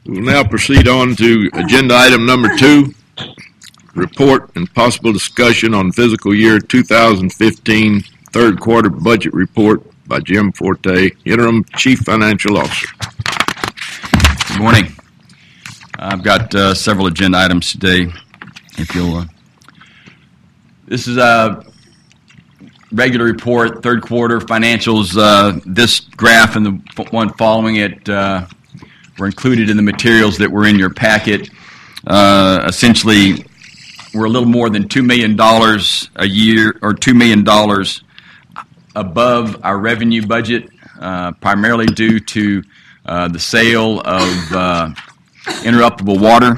We will now proceed on to agenda item number 2, report and possible discussion on fiscal year 2015 third quarter budget report by Jim Forte, Interim Chief Financial Officer. Good morning. I've got several agenda items today. If you'll, this is a regular report, third quarter financials. This graph and the one following it were included in the materials that were in your packet. Essentially, we're a little more than $2 million a year, or $2 million above our revenue budget, primarily due to the sale of interruptible water.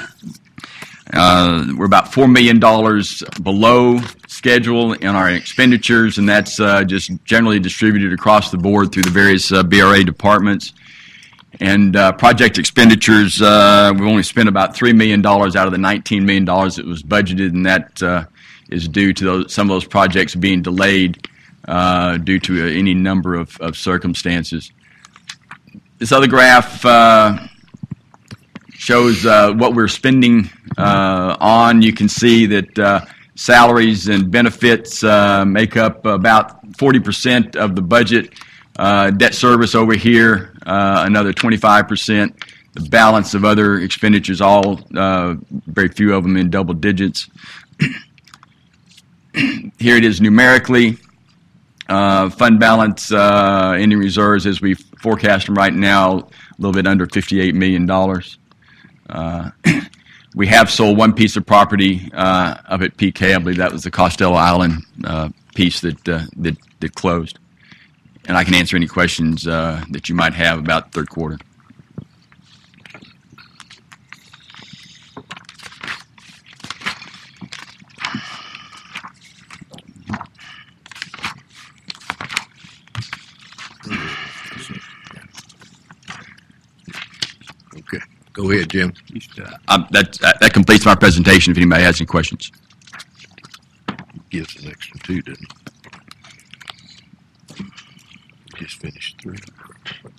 We're about $4 million below schedule in our expenditures, and that's just generally distributed across the board through the various BRA departments. And project expenditures, we've only spent about $3 million out of the $19 million that was budgeted, and that is due to some of those projects being delayed due to any number of circumstances. This other graph shows what we're spending on. You can see that salaries and benefits make up about 40% of the budget. Debt service over here, another 25%. The balance of other expenditures, all very few of them in double digits. Here it is numerically. Fund balance, ending reserves as we forecast them right now, a little bit under $58 million. We have sold one piece of property up at PK. I believe that was the Costello Island piece that closed. And I can answer any questions that you might have about third quarter. Okay, go ahead, Jim. That completes my presentation if anybody has any questions. Gives an extra 2, didn't he? Just finished 3.